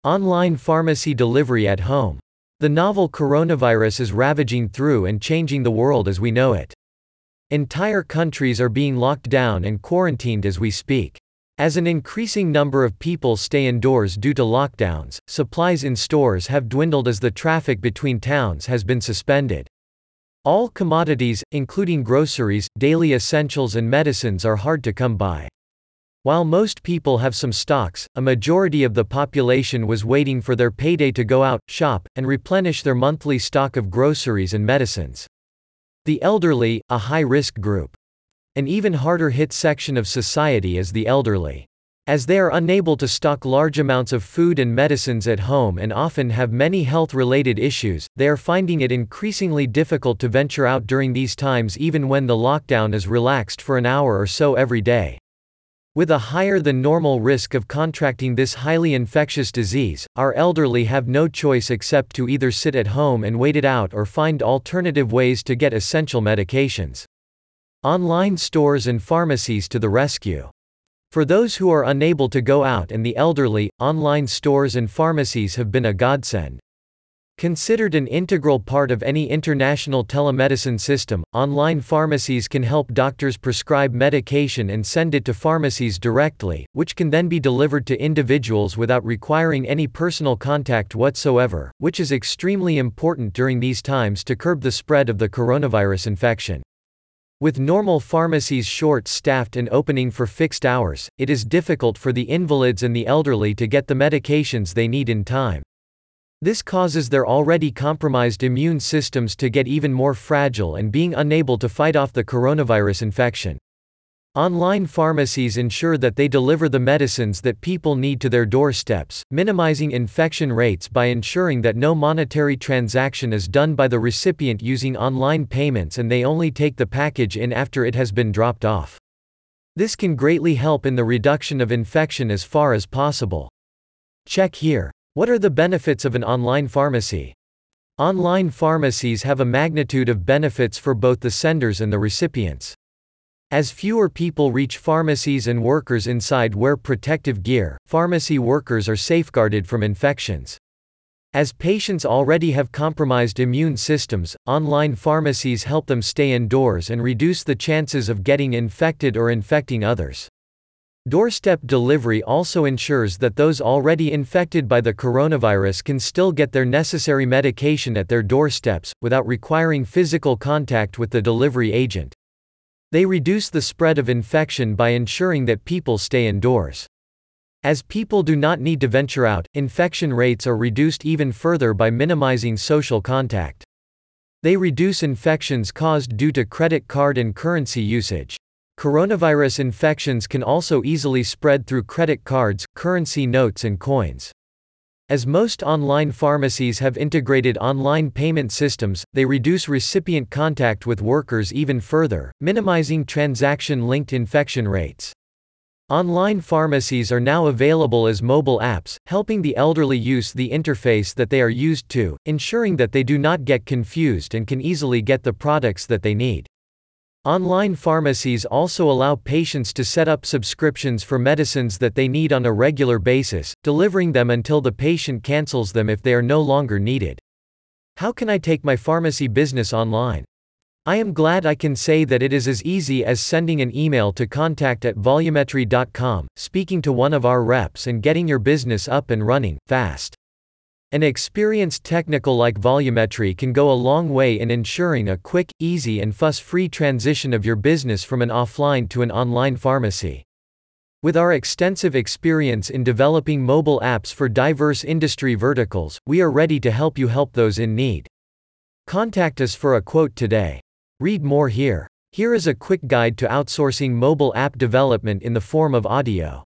Online pharmacy delivery at home. The novel coronavirus is ravaging through and changing the world as we know it. Entire countries are being locked down and quarantined as we speak. As an increasing number of people stay indoors due to lockdowns, supplies in stores have dwindled as the traffic between towns has been suspended. All commodities, including groceries, daily essentials and medicines are hard to come by. While most people have some stocks, a majority of the population was waiting for their payday to go out, shop, and replenish their monthly stock of groceries and medicines. The elderly, a high-risk group. An even harder hit section of society is the elderly. As they are unable to stock large amounts of food and medicines at home and often have many health-related issues, they are finding it increasingly difficult to venture out during these times even when the lockdown is relaxed for an hour or so every day. With a higher than normal risk of contracting this highly infectious disease, our elderly have no choice except to either sit at home and wait it out or find alternative ways to get essential medications. Online stores and pharmacies to the rescue. For those who are unable to go out and the elderly, online stores and pharmacies have been a godsend. Considered an integral part of any international telemedicine system, online pharmacies can help doctors prescribe medication and send it to pharmacies directly, which can then be delivered to individuals without requiring any personal contact whatsoever, which is extremely important during these times to curb the spread of the coronavirus infection. With normal pharmacies short-staffed and opening for fixed hours, it is difficult for the invalids and the elderly to get the medications they need in time. This causes their already compromised immune systems to get even more fragile and being unable to fight off the coronavirus infection. Online pharmacies ensure that they deliver the medicines that people need to their doorsteps, minimizing infection rates by ensuring that no monetary transaction is done by the recipient using online payments and they only take the package in after it has been dropped off. This can greatly help in the reduction of infection as far as possible. Check here. What are the benefits of an online pharmacy? Online pharmacies have a magnitude of benefits for both the senders and the recipients. As fewer people reach pharmacies and workers inside wear protective gear, pharmacy workers are safeguarded from infections. As patients already have compromised immune systems, online pharmacies help them stay indoors and reduce the chances of getting infected or infecting others. Doorstep delivery also ensures that those already infected by the coronavirus can still get their necessary medication at their doorsteps, without requiring physical contact with the delivery agent. They reduce the spread of infection by ensuring that people stay indoors. As people do not need to venture out, infection rates are reduced even further by minimizing social contact. They reduce infections caused due to credit card and currency usage. Coronavirus infections can also easily spread through credit cards, currency notes and coins. As most online pharmacies have integrated online payment systems, they reduce recipient contact with workers even further, minimizing transaction-linked infection rates. Online pharmacies are now available as mobile apps, helping the elderly use the interface that they are used to, ensuring that they do not get confused and can easily get the products that they need. Online pharmacies also allow patients to set up subscriptions for medicines that they need on a regular basis, delivering them until the patient cancels them if they are no longer needed. How can I take my pharmacy business online? I am glad I can say that it is as easy as sending an email to contact@volumetry.com, speaking to one of our reps and getting your business up and running, fast. An experienced technical like Volumetry can go a long way in ensuring a quick, easy and fuss-free transition of your business from an offline to an online pharmacy. With our extensive experience in developing mobile apps for diverse industry verticals, we are ready to help you help those in need. Contact us for a quote today. Read more here. Here is a quick guide to outsourcing mobile app development in the form of audio.